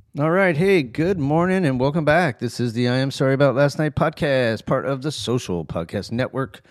All right. Hey, good morning and welcome back. This is the I Am Sorry About Last Night podcast, part of the Social Podcast Network,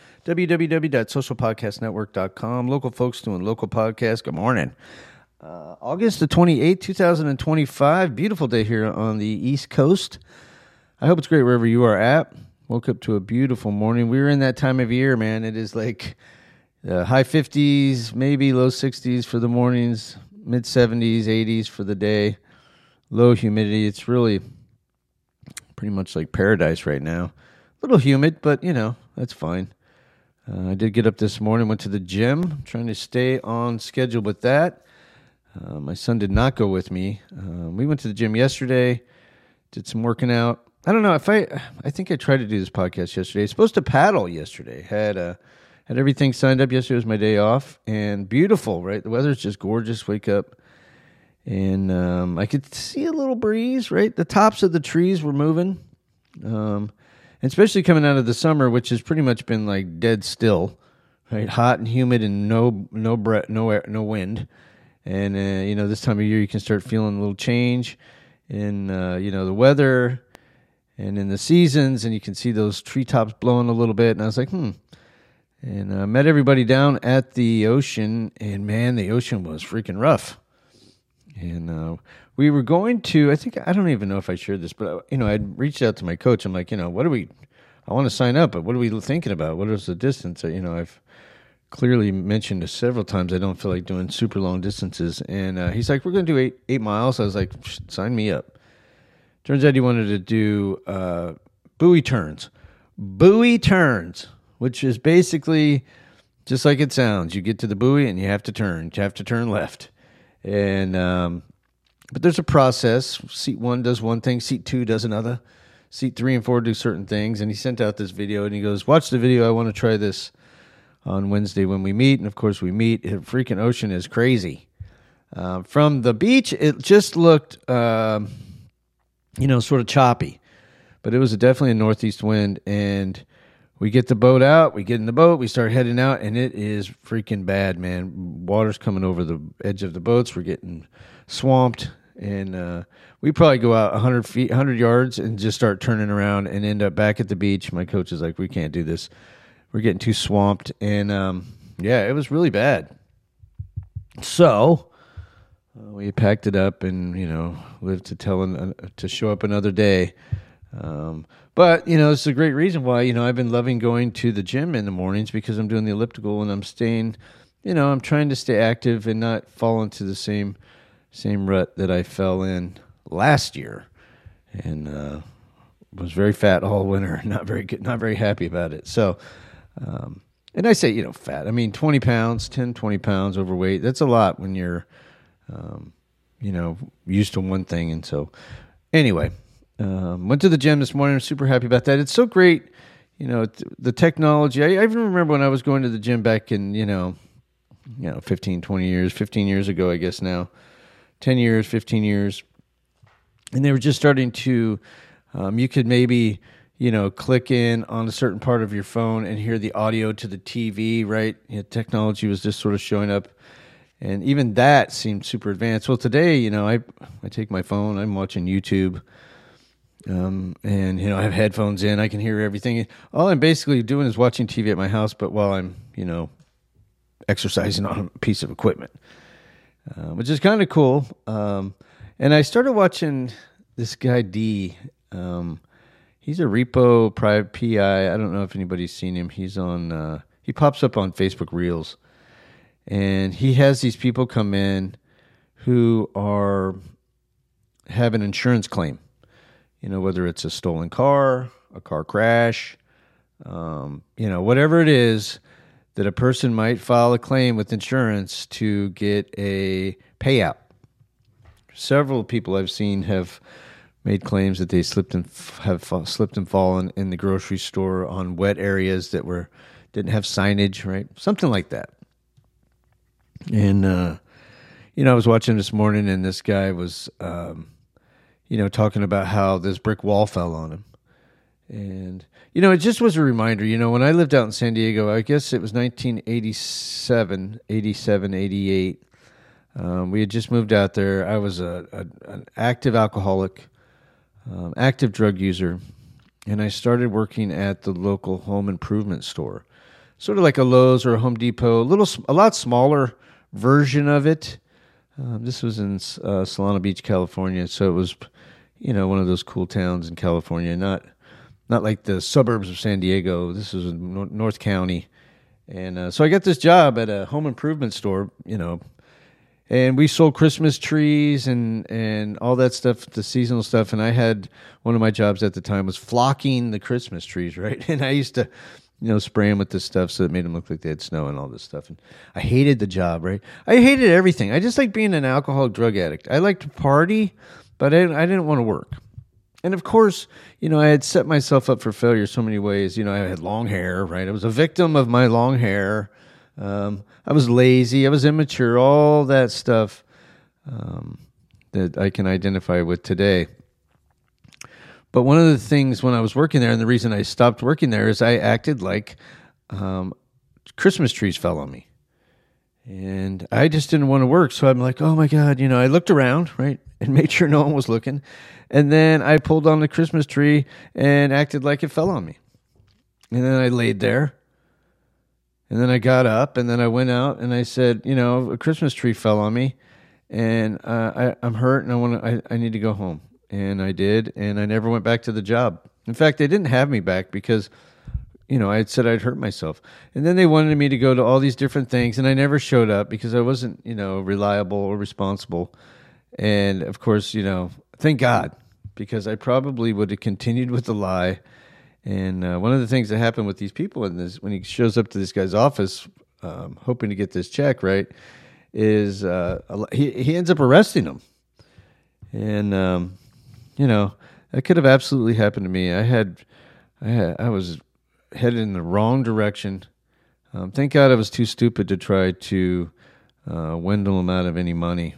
www.socialpodcastnetwork.com. Local folks doing local podcasts. Good morning. August the 28th, 2025. Beautiful day here on the East Coast. I hope it's great wherever you are at. Woke up to a beautiful morning. We were in that time of year, man. It is like high 50s, maybe low 60s for the mornings, mid 70s, 80s for the day. Low humidity. It's really pretty much like paradise right now. A little humid, but, that's fine. I did get up this morning, went to the gym, trying to stay on schedule with that. My son did not go with me. We went to the gym yesterday, did some working out. I don't know if I think I tried to do this podcast yesterday. I was supposed to paddle yesterday. Had everything signed up. Yesterday was my day off, and beautiful, right? The weather's just gorgeous. Wake up. And I could see a little breeze, right? The tops of the trees were moving, and especially coming out of the summer, which has pretty much been like dead still, right? Hot and humid and no wind. And this time of year you can start feeling a little change in the weather and in the seasons, and you can see those treetops blowing a little bit. And I was like, And I met everybody down at the ocean, and man, the ocean was freaking rough. And we were going to, I don't even know if I shared this, but, I'd reached out to my coach. I'm like, I want to sign up, but what are we thinking about? What is the distance? I've clearly mentioned several times I don't feel like doing super long distances. And he's like, we're going to do 8 miles. I was like, sign me up. Turns out he wanted to do buoy turns. Buoy turns, which is basically just like it sounds. You get to the buoy and you have to turn. You have to turn left. And but there's a process. Seat 1 does one thing, seat 2 does another, seat 3 and 4 do certain things. And he sent out this video and he goes, watch the video. I want to try this on Wednesday when we meet. And of course we meet. The freaking ocean is crazy. From the beach, it just looked sort of choppy, but it was definitely a northeast wind. And we get the boat out, we get in the boat, we start heading out, and it is freaking bad, man. Water's coming over the edge of the boats. We're getting swamped, and we probably go out 100 yards, and just start turning around and end up back at the beach. My coach is like, we can't do this. We're getting too swamped, and it was really bad. So we packed it up and, lived to show up another day. But, it's a great reason why, I've been loving going to the gym in the mornings because I'm doing the elliptical and I'm staying, I'm trying to stay active and not fall into the same rut that I fell in last year, and was very fat all winter. Not very good, not very happy about it. So, and I say, fat, 20 pounds, 10, 20 pounds overweight. That's a lot when you're, used to one thing. And so anyway, went to the gym this morning. I'm super happy about that. It's so great, the technology. I even remember when I was going to the gym back in, 15 years ago, I guess now, 10 years, 15 years. And they were just starting to, you could maybe, click in on a certain part of your phone and hear the audio to the TV, right? Technology was just sort of showing up. And even that seemed super advanced. Well, today, I take my phone, I'm watching YouTube. And, I have headphones in, I can hear everything. All I'm basically doing is watching TV at my house, but while I'm, exercising on a piece of equipment, which is kind of cool. And I started watching this guy, D. He's a repo private PI. I don't know if anybody's seen him. He's on, he pops up on Facebook Reels, and he has these people come in who have an insurance claim. Whether it's a stolen car, a car crash, whatever it is that a person might file a claim with insurance to get a payout. Several people I've seen have made claims that they slipped and fallen in the grocery store on wet areas that didn't have signage, right? Something like that. And, I was watching this morning, and this guy was, talking about how this brick wall fell on him. And, it just was a reminder, when I lived out in San Diego, I guess it was 1987, 88, We had just moved out there. I was an active alcoholic, active drug user, and I started working at the local home improvement store, sort of like a Lowe's or a Home Depot, a lot smaller version of it. This was in Solana Beach, California, so it was, one of those cool towns in California, not like the suburbs of San Diego. This was in North County, and so I got this job at a home improvement store, and we sold Christmas trees and all that stuff, the seasonal stuff. And I had one of my jobs at the time was flocking the Christmas trees, right? And I used to, spray them with this stuff so it made them look like they had snow and all this stuff. And I hated the job, right? I hated everything. I just like being an alcoholic drug addict. I liked to party, but I didn't want to work. And of course, I had set myself up for failure so many ways. I had long hair, right? I was a victim of my long hair. I was lazy. I was immature. All that stuff that I can identify with today. But one of the things when I was working there, and the reason I stopped working there, is I acted like Christmas trees fell on me. And I just didn't want to work. So I'm like, oh my God, I looked around, right, and made sure no one was looking. And then I pulled on the Christmas tree and acted like it fell on me. And then I laid there. And then I got up, and then I went out, and I said, a Christmas tree fell on me, and I'm hurt, and I need to go home. And I did, and I never went back to the job. In fact, they didn't have me back because, I had said I'd hurt myself. And then they wanted me to go to all these different things, and I never showed up because I wasn't, reliable or responsible. And, of course, thank God, because I probably would have continued with the lie. And one of the things that happened with these people when he shows up to this guy's office, hoping to get this check, right, is he ends up arresting him. And that could have absolutely happened to me. I was headed in the wrong direction. Thank God I was too stupid to try to windle him out of any money.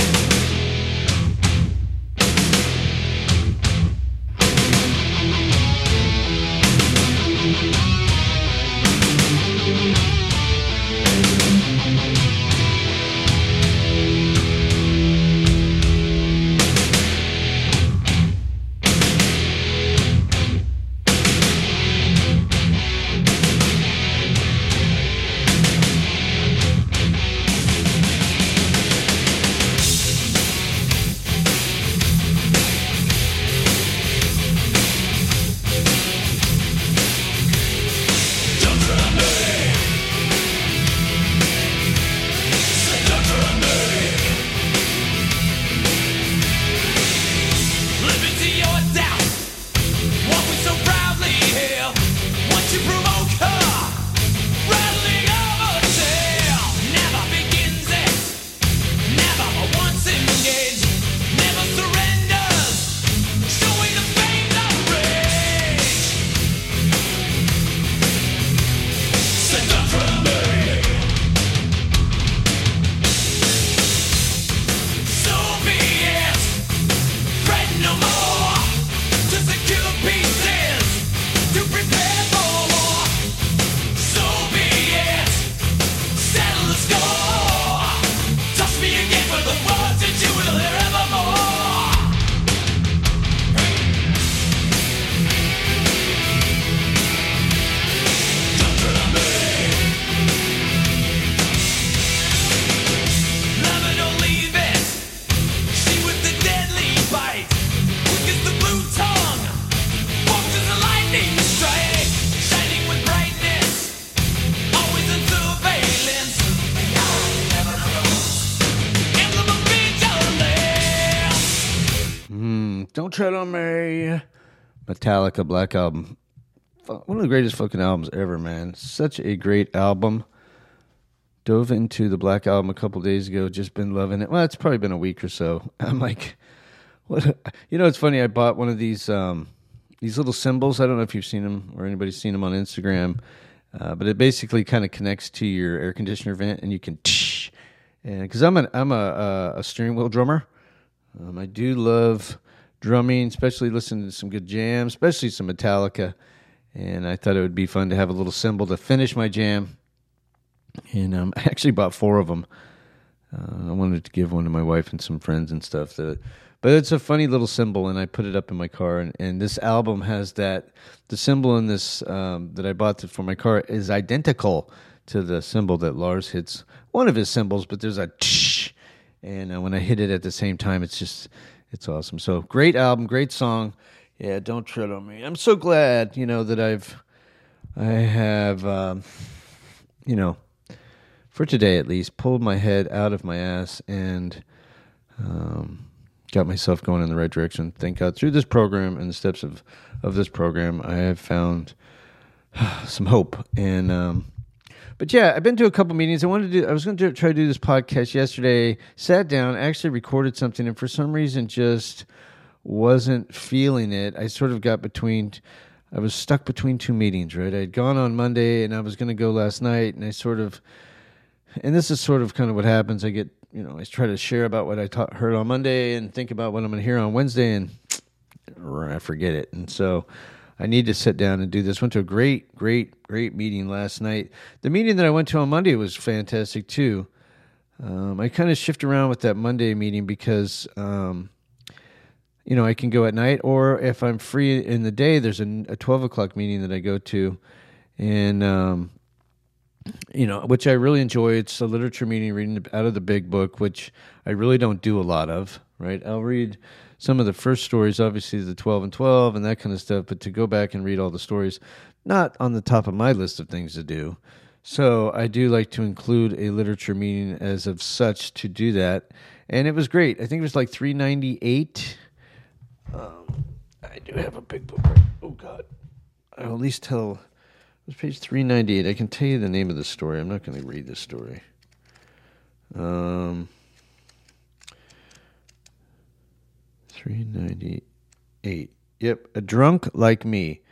Don't Tread on Me. Metallica, Black Album. One of the greatest fucking albums ever, man. Such a great album. Dove into the Black Album a couple days ago. Just been loving it. Well, it's probably been a week or so. I'm like, what? It's funny. I bought one of these little symbols. I don't know if you've seen them or anybody's seen them on Instagram, but it basically kind of connects to your air conditioner vent, and you can and because I'm a steering wheel drummer. I do love drumming, especially listening to some good jams, especially some Metallica. And I thought it would be fun to have a little symbol to finish my jam. And I actually bought 4 of them. I wanted to give one to my wife and some friends and stuff. But it's a funny little symbol, and I put it up in my car. And this album has that. The symbol in this that I bought for my car is identical to the symbol that Lars hits. One of his symbols, but there's a tsh, and when I hit it at the same time, it's awesome. So great album, great song. Yeah, Don't Tread on Me. I'm so glad, that I have, for today at least, pulled my head out of my ass and got myself going in the right direction. Thank God through this program and the steps of this program, I have found some hope. And but yeah, I've been to a couple meetings. I was going to try to do this podcast yesterday. Sat down, actually recorded something, and for some reason just wasn't feeling it. I sort of I was stuck between two meetings, right? I had gone on Monday, and I was going to go last night, and and this is sort of kind of what happens. I I try to share about what I heard on Monday and think about what I'm going to hear on Wednesday, and I forget it. And so I need to sit down and do this. Went to a great meeting last night. The meeting that I went to on Monday was fantastic too. I kind of shift around with that Monday meeting because, I can go at night, or if I'm free in the day, there's a 12 o'clock meeting that I go to, and, which I really enjoy. It's a literature meeting, reading out of the big book, which I really don't do a lot of, right? I'll read some of the first stories, obviously the 12 and 12 and that kind of stuff, but to go back and read all the stories, not on the top of my list of things to do. So I do like to include a literature meeting as of such to do that. And it was great. I think it was like $3.98. I do have a big book. Right? Oh, God. I'll at least tell. It was page 398. I can tell you the name of the story. I'm not going to read this story. 398. Yep, A Drunk Like Me.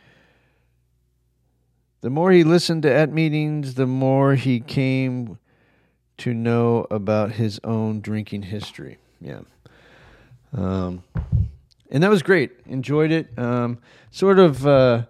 The more he listened at meetings, the more he came to know about his own drinking history. Yeah. And that was great. Enjoyed it. One of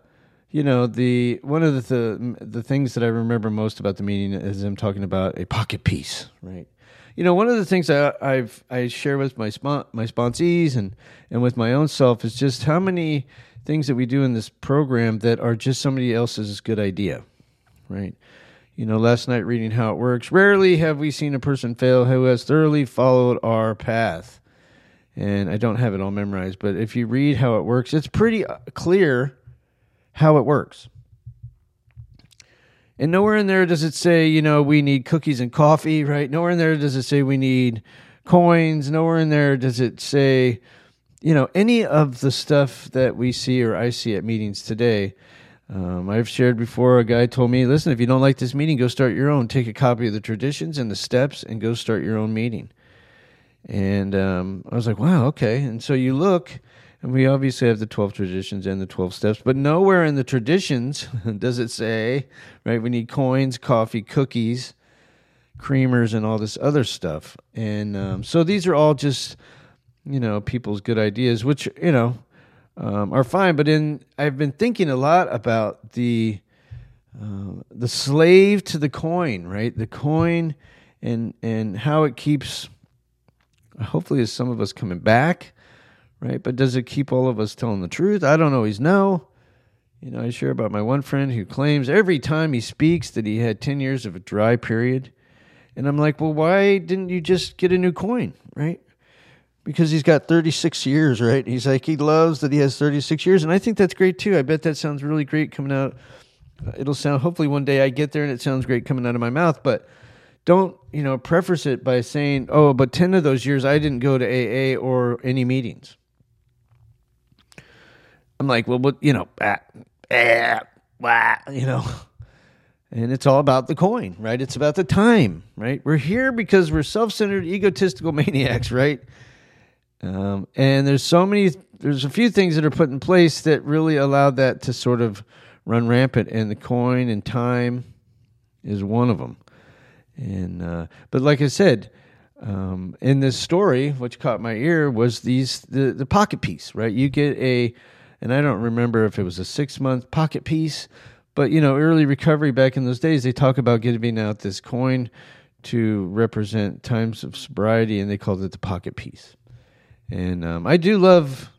the things that I remember most about the meeting is him talking about a pocket piece, right? One of the things I share with my sponsees and with my own self is just how many things that we do in this program that are just somebody else's good idea, right? Last night reading How It Works, rarely have we seen a person fail who has thoroughly followed our path. And I don't have it all memorized, but if you read How It Works, it's pretty clear how it works. And nowhere in there does it say, we need cookies and coffee, right? Nowhere in there does it say we need coins. Nowhere in there does it say, any of the stuff that we see or I see at meetings today. I've shared before, a guy told me, listen, if you don't like this meeting, go start your own. Take a copy of the traditions and the steps and go start your own meeting. And I was like, wow, okay. And so you look, and we obviously have the 12 traditions and the 12 steps, but nowhere in the traditions does it say, right, we need coins, coffee, cookies, creamers, and all this other stuff. And so these are all just, people's good ideas, which, are fine. But I've been thinking a lot about the slave to the coin, right? The coin and how it keeps, hopefully, is some of us coming back, right? But does it keep all of us telling the truth? I don't always know. I share about my one friend who claims every time he speaks that he had 10 years of a dry period. And I'm like, well, why didn't you just get a new coin, right? Because he's got 36 years, right? He's like, he loves that he has 36 years. And I think that's great too. I bet that sounds really great coming out. It'll sound, hopefully one day I get there and it sounds great coming out of my mouth. But don't, preface it by saying, oh, but 10 of those years I didn't go to AA or any meetings. I'm like, well, and it's all about the coin, right? It's about the time, right? We're here because we're self-centered, egotistical maniacs, right? And there's a few things that are put in place that really allow that to sort of run rampant, and the coin and time is one of them. And but like I said, in this story, which caught my ear was the pocket piece, right? You get and I don't remember if it was a 6-month pocket piece, but early recovery back in those days, they talk about giving out this coin to represent times of sobriety, and they called it the pocket piece. And I do love,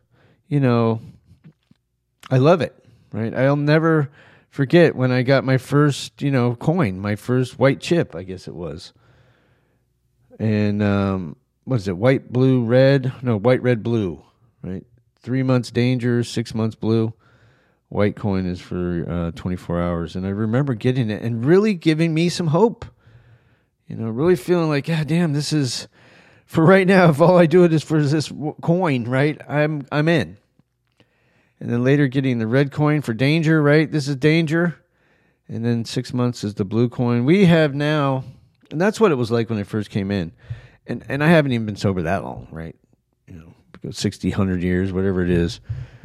I love it, right? I'll never forget when I got my first, coin, my first white chip, I guess it was. And what is it? White, blue, red? No, white, red, blue, right? 3 months danger, 6 months blue. White coin is for 24 hours. And I remember getting it and really giving me some hope. Really feeling like, God damn, this is, for right now, if all I do it is for this coin, right, I'm in. And then later getting the red coin for danger, right? This is danger. And then 6 months is the blue coin. We have now, and that's what it was like when I first came in. And I haven't even been sober that long, right? 60, 100 years, whatever it is.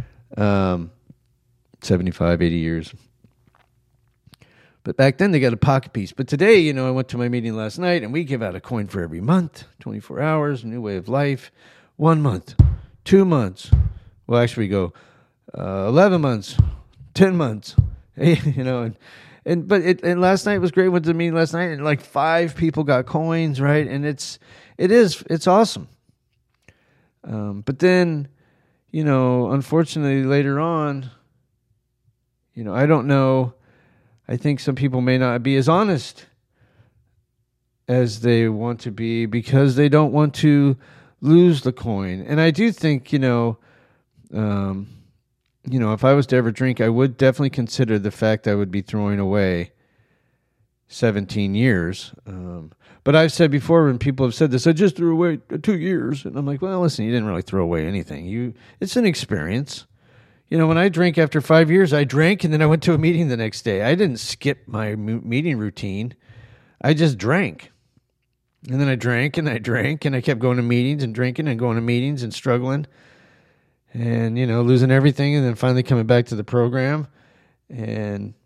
75, 80 years. But back then they got a pocket piece. But today, I went to my meeting last night and we give out a coin for every month, 24 hours, new way of life, 1 month, 2 months. Well, actually we go 11 months, 10 months, and last night was great. Went to the meeting last night and like 5 people got coins, right? And it's awesome. But then, unfortunately later on, I don't know. I think some people may not be as honest as they want to be because they don't want to lose the coin. And I do think, if I was to ever drink, I would definitely consider the fact I would be throwing away 17 years. But I've said before when people have said this, I just threw away 2 years. And I'm like, well, listen, you didn't really throw away anything. It's an experience. When I drank after 5 years, I drank and then I went to a meeting the next day. I didn't skip my meeting routine. I just drank. And then I drank and I drank and I kept going to meetings and drinking and going to meetings and struggling and, losing everything and then finally coming back to the program and,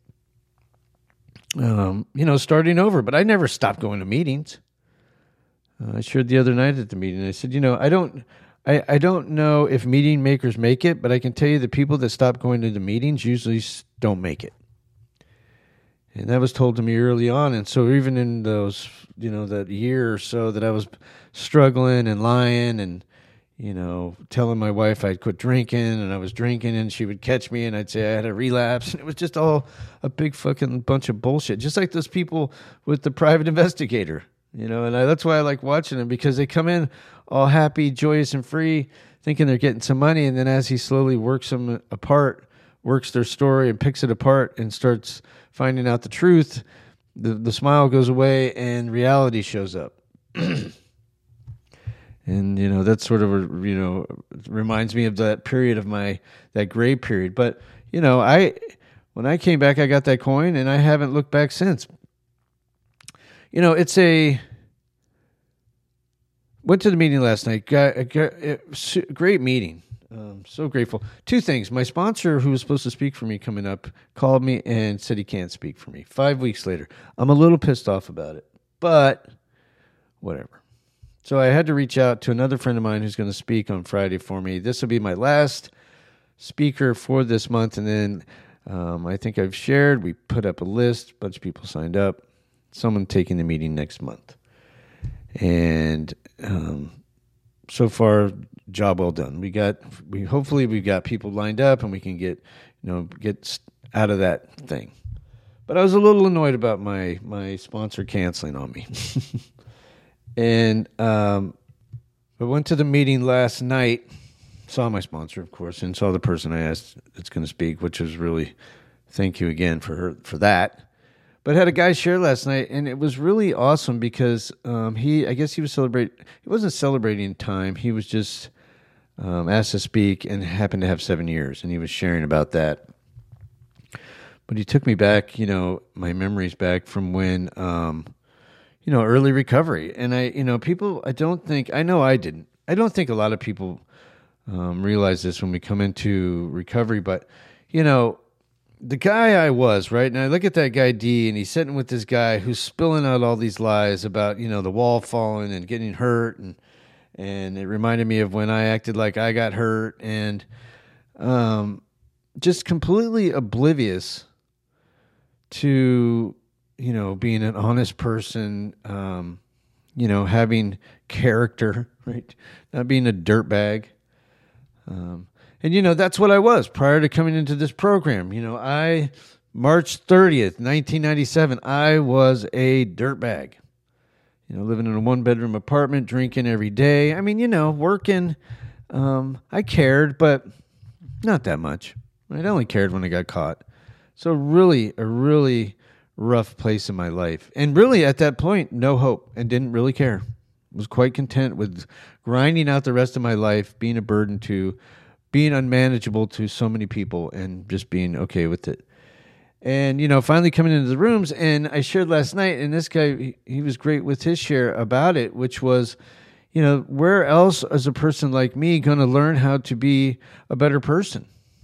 starting over. But I never stopped going to meetings. I shared the other night at the meeting. I said, I don't know if meeting makers make it, but I can tell you the people that stop going to the meetings usually don't make it. And that was told to me early on. And so even in those, that year or so that I was struggling and lying and, telling my wife I'd quit drinking and I was drinking and she would catch me and I'd say I had a relapse. And it was just all a big fucking bunch of bullshit. Just like those people with the private investigator. That's why I like watching them because they come in all happy, joyous, and free, thinking they're getting some money. And then as he slowly works them apart, works their story and picks it apart and starts finding out the truth, the smile goes away and reality shows up. And, that sort of, reminds me of that period of that gray period. But, when I came back, I got that coin and I haven't looked back since. It's went to the meeting last night. Great meeting. So grateful. 2 things. My sponsor, who was supposed to speak for me coming up, called me and said he can't speak for me. 5 weeks later. I'm a little pissed off about it, but whatever. So I had to reach out to another friend of mine who's going to speak on Friday for me. This will be my last speaker for this month. And then I think I've shared, we put up a list, a bunch of people signed up. Someone taking the meeting next month. And so far, job well done. Hopefully we've got people lined up and we can get out of that thing. But I was a little annoyed about my sponsor canceling on me. And I went to the meeting last night, saw my sponsor, of course, and saw the person I asked that's going to speak, which was really, thank you again for that. But I had a guy share last night, and it was really awesome because I guess he was he wasn't celebrating time. He was just asked to speak and happened to have 7 years, and he was sharing about that. But he took me back, my memories back from when, early recovery. And I don't think a lot of people realize this when we come into recovery, but, the guy I was, right? And I look at that guy D, and he's sitting with this guy who's spilling out all these lies about, the wall falling and getting hurt. And it reminded me of when I acted like I got hurt and just completely oblivious to, being an honest person, having character, right? Not being a dirtbag. And that's what I was prior to coming into this program. March 30th, 1997, I was a dirtbag. Living in a one-bedroom apartment, drinking every day. I mean, working. I cared, but not that much. I only cared when I got caught. So really, a really rough place in my life. And really, at that point, no hope and didn't really care. Was quite content with grinding out the rest of my life, being a burden to, being unmanageable to so many people, and just being okay with it. And, finally coming into the rooms, and I shared last night, and this guy, he was great with his share about it, which was, where else is a person like me going to learn how to be a better person?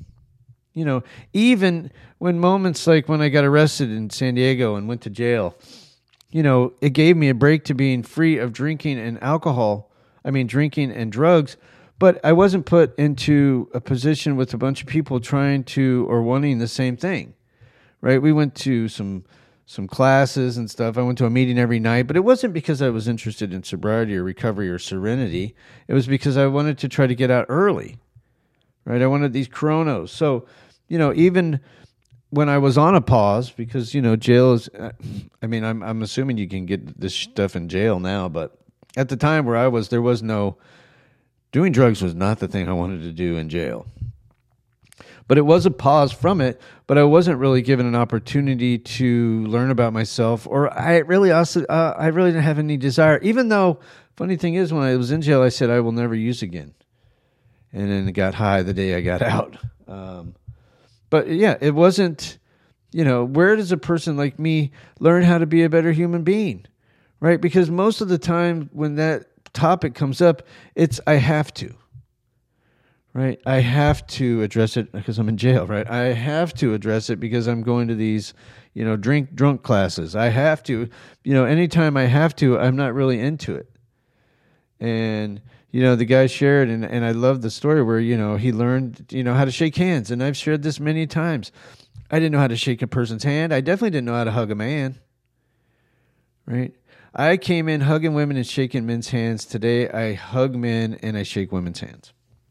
Even when moments like when I got arrested in San Diego and went to jail, it gave me a break to being free of drinking and drinking and drugs, but I wasn't put into a position with a bunch of people trying to or wanting the same thing. Right, we went to some classes and stuff. I went to a meeting every night, but it wasn't because I was interested in sobriety or recovery or serenity. It was because I wanted to try to get out early. Right, I wanted these chronos. So, even when I was on a pause, because jail is. I'm assuming you can get this stuff in jail now, but at the time where I was, there was no. Doing drugs was not the thing I wanted to do in jail. But it was a pause from it, but I wasn't really given an opportunity to learn about myself, or I really didn't have any desire. Even though, funny thing is, when I was in jail, I said I will never use again, and then it got high the day I got out. But yeah, it wasn't. Where does a person like me learn how to be a better human being, right? Because most of the time when that topic comes up, it's I have to. Right, I have to address it because I'm in jail. Right, I have to address it because I'm going to these, drunk classes. I have to, anytime I have to, I'm not really into it. And the guy shared, and I love the story where he learned how to shake hands, and I've shared this many times. I didn't know how to shake a person's hand. I definitely didn't know how to hug a man. Right, I came in hugging women and shaking men's hands. Today, I hug men and I shake women's hands.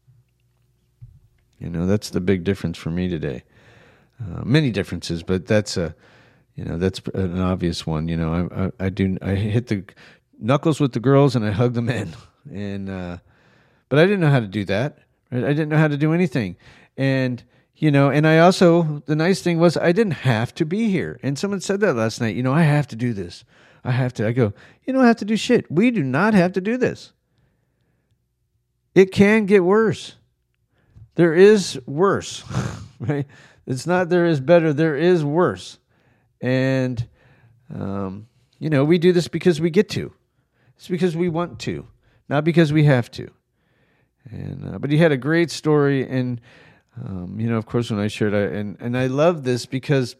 That's the big difference for me today. Many differences, but that's that's an obvious one. I hit the knuckles with the girls and I hug the men, but I didn't know how to do that. Right? I didn't know how to do anything, and and I also, the nice thing was I didn't have to be here. And someone said that last night. I have to do this. I have to. I go. You don't have to do shit. We do not have to do this. It can get worse. There is worse, right? It's not there is better. There is worse. And, we do this because we get to. It's because we want to, not because we have to. And but he had a great story. And, of course, when I shared, and I love this because,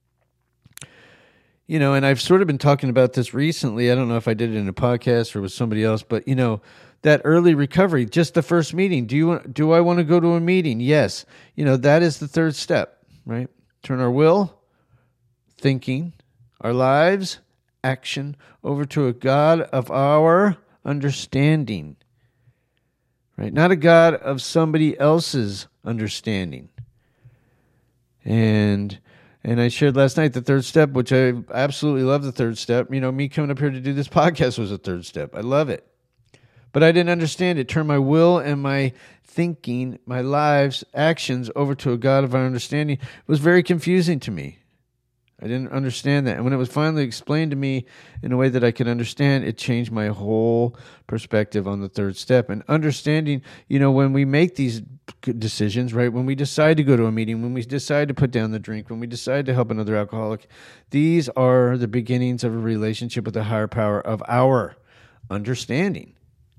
and I've sort of been talking about this recently. I don't know if I did it in a podcast or with somebody else, but, that early recovery, just the first meeting. Do I want to go to a meeting? Yes. That is the third step, right? Turn our will, thinking, our lives, action over to a God of our understanding, right? Not a God of somebody else's understanding. And I shared last night the third step, which I absolutely love the third step. Me coming up here to do this podcast was a third step. I love it. But I didn't understand it. Turn my will and my thinking, my lives, actions over to a God of our understanding. It was very confusing to me. I didn't understand that. And when it was finally explained to me in a way that I could understand, it changed my whole perspective on the third step. And understanding, when we make these decisions, right, when we decide to go to a meeting, when we decide to put down the drink, when we decide to help another alcoholic, these are the beginnings of a relationship with the higher power of our understanding.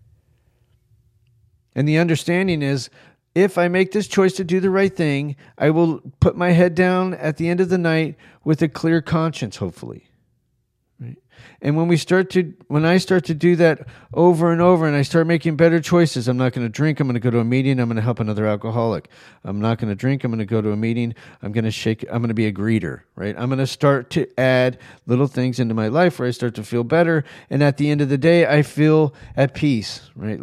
And the understanding is, if I make this choice to do the right thing, I will put my head down at the end of the night with a clear conscience, hopefully. Right? And when I start to do that over and over, and I start making better choices, I'm not going to drink. I'm going to go to a meeting. I'm going to help another alcoholic. I'm not going to drink. I'm going to go to a meeting. I'm going to be a greeter, right? I'm going to start to add little things into my life where I start to feel better. And at the end of the day, I feel at peace, right?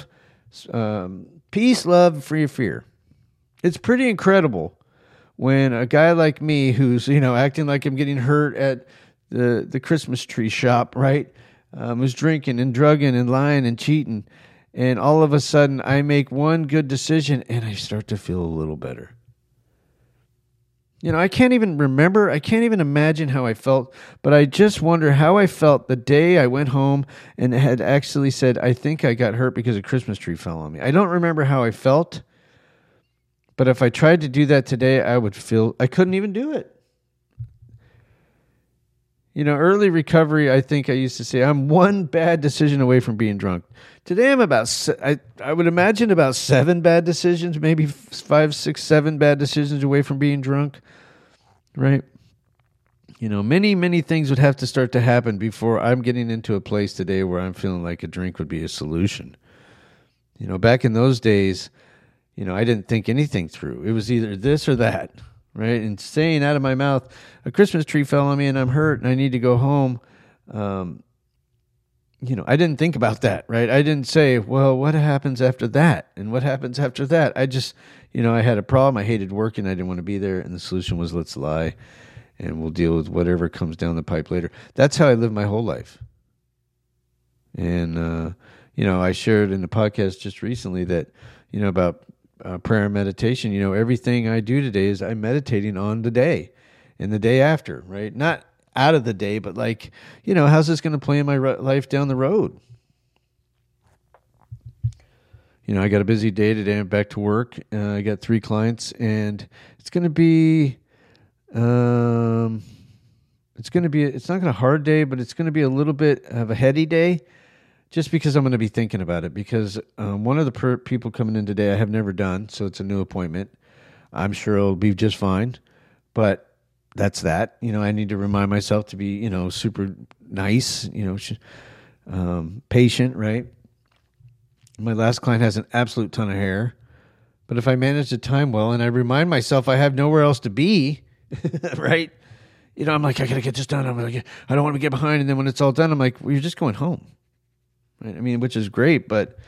Peace, love, free of fear. It's pretty incredible when a guy like me who's, acting like I'm getting hurt at the Christmas tree shop, right? Was drinking and drugging and lying and cheating. And all of a sudden I make one good decision and I start to feel a little better. I can't even imagine how I felt, but I just wonder how I felt the day I went home and had actually said, I think I got hurt because a Christmas tree fell on me. I don't remember how I felt, but if I tried to do that today, I couldn't even do it. Early recovery, I think I used to say, I'm one bad decision away from being drunk. Today, I'm I would imagine about 7 bad decisions, maybe 5, 6, 7 bad decisions away from being drunk, right? Many, many things would have to start to happen before I'm getting into a place today where I'm feeling like a drink would be a solution. Back in those days, I didn't think anything through. It was either this or that. Right? And saying out of my mouth, a Christmas tree fell on me and I'm hurt and I need to go home. I didn't think about that, right? I didn't say, well, what happens after that? And what happens after that? I just, I had a problem. I hated working. I didn't want to be there. And the solution was, let's lie and we'll deal with whatever comes down the pipe later. That's how I lived my whole life. And, I shared in the podcast just recently that, about prayer and meditation, everything I do today is I'm meditating on the day and the day after, right? Not out of the day, but like, how's this going to play in my life down the road? I got a busy day today. I'm back to work. I got 3 clients and it's going to be, it's not going to be a hard day, but it's going to be a little bit of a heady day. Just because I'm going to be thinking about it. Because one of the people coming in today I have never done, so it's a new appointment. I'm sure it'll be just fine. But that's that. I need to remind myself to be, super nice, patient, right? My last client has an absolute ton of hair. But if I manage the time well and I remind myself I have nowhere else to be, right? I'm like, I got to get this done. I don't want to get behind. And then when it's all done, I'm like, well, you're just going home. Right? I mean, which is great, but,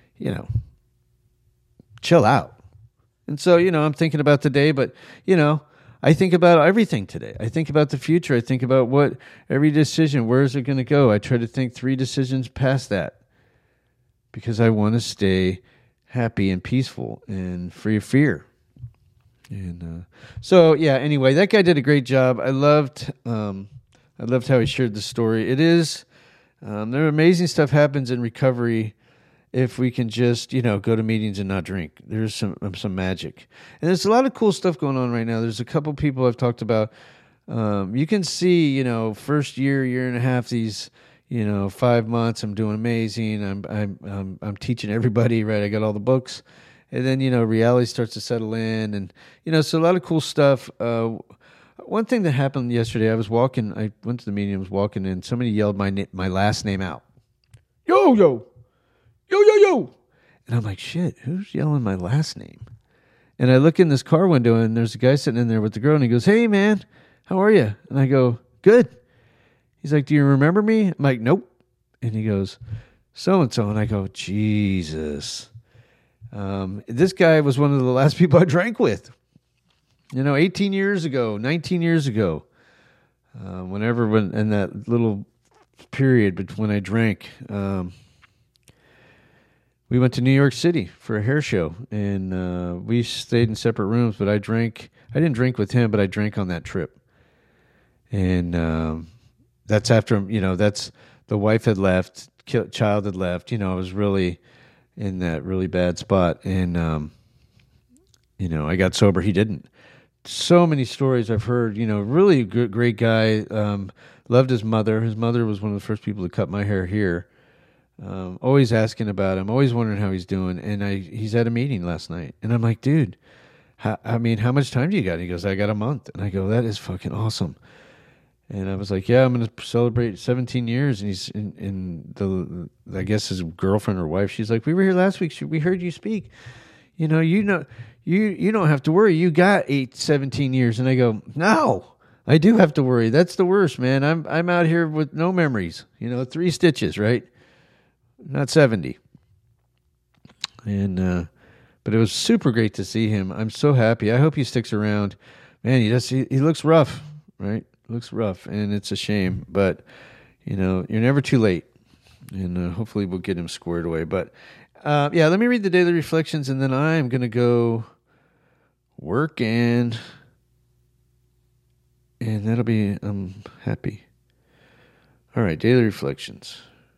chill out. And so, I'm thinking about today, but, I think about everything today. I think about the future. I think about every decision, where is it going to go? I try to think 3 decisions past that because I want to stay happy and peaceful and free of fear. And anyway, that guy did a great job. I loved how he shared the story. It is... there amazing stuff happens in recovery if we can just, go to meetings and not drink. There's some magic. And there's a lot of cool stuff going on right now. There's a couple people I've talked about. You can see, first year and a half, these, 5 months, I'm doing amazing. I'm teaching everybody, right? I got all the books. And then, reality starts to settle in. And, so a lot of cool stuff. One thing that happened yesterday, I went to the meeting, I was walking in, somebody yelled my last name out. Yo, yo, yo, yo, yo. And I'm like, shit, who's yelling my last name? And I look in this car window and there's a guy sitting in there with the girl and he goes, hey man, how are you? And I go, good. He's like, do you remember me? I'm like, nope. And he goes, so-and-so. And I go, Jesus. This guy was one of the last people I drank with. 18 years ago, 19 years ago, in that little period when I drank, we went to New York City for a hair show, and we stayed in separate rooms, but I didn't drink with him, but I drank on that trip. And that's after, the wife had left, child had left, I was really in that really bad spot. And, I got sober. He didn't. So many stories I've heard, really good, great guy, loved his mother. His mother was one of the first people to cut my hair here. Always asking about him, always wondering how he's doing. And he's at a meeting last night. And I'm like, dude, how much time do you got? He goes, I got a month. And I go, that is fucking awesome. And I was like, yeah, I'm going to celebrate 17 years. And he's in I guess his girlfriend or wife, she's like, we were here last week. We heard you speak. You don't have to worry. You got 17 years. And I go, no, I do have to worry. That's the worst, man. I'm out here with no memories, 3 stitches, right? Not 70. And, but it was super great to see him. I'm so happy. I hope he sticks around. Man, he looks rough, right? Looks rough, and it's a shame. But, you're never too late. And hopefully we'll get him squared away. But, let me read the daily reflections, and then I'm going to go work, and that'll be, I'm happy. All right, daily reflections.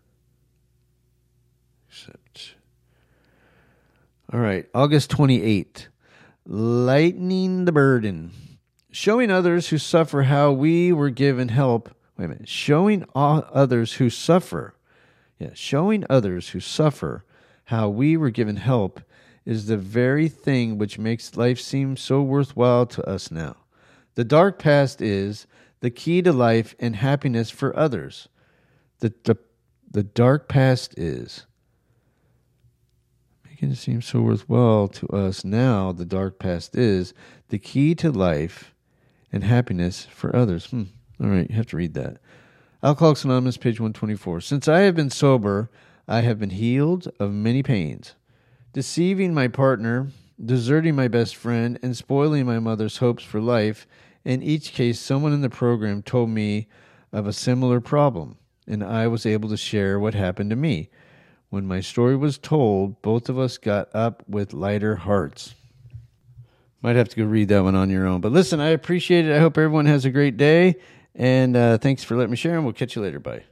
All right, August 28th, lightening the burden. Showing others who suffer how we were given help. Wait a minute. Showing others who suffer. Yeah, showing others who suffer how we were given help is the very thing which makes life seem so worthwhile to us now. The dark past is the key to life and happiness for others. The dark past is making it seem so worthwhile to us now. The dark past is the key to life and happiness for others. All right, you have to read that. Alcoholics Anonymous, page 124. Since I have been sober, I have been healed of many pains. Deceiving my partner, deserting my best friend, and spoiling my mother's hopes for life. In each case, someone in the program told me of a similar problem, and I was able to share what happened to me. When my story was told, both of us got up with lighter hearts. Might have to go read that one on your own. But listen, I appreciate it. I hope everyone has a great day. And thanks for letting me share, and we'll catch you later. Bye.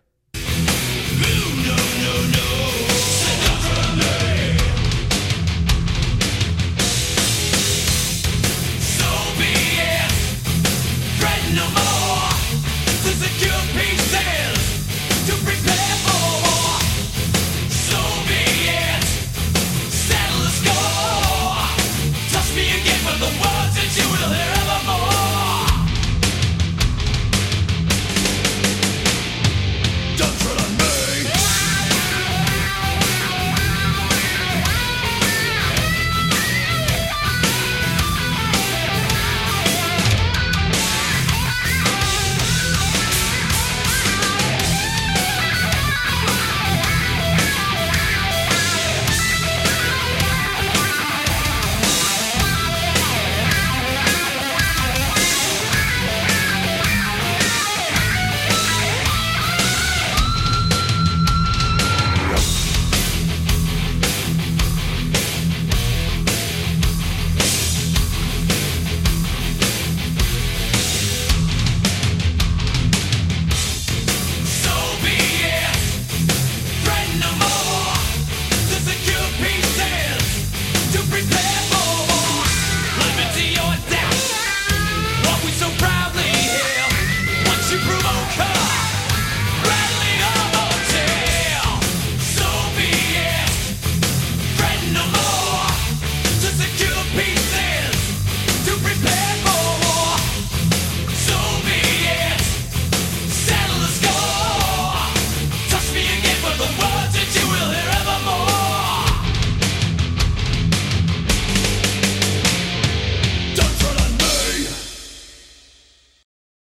The words that you will hear.